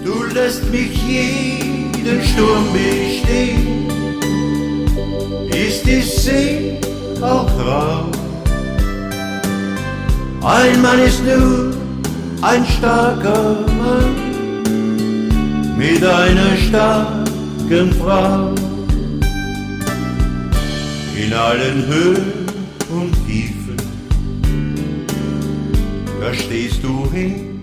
Du lässt mich jeden Sturm bestehen. Ist die See auch grau? Ein Mann ist nur ein starker Mann mit einer starken Frau. In allen Höhen und Tiefen, da stehst du hin.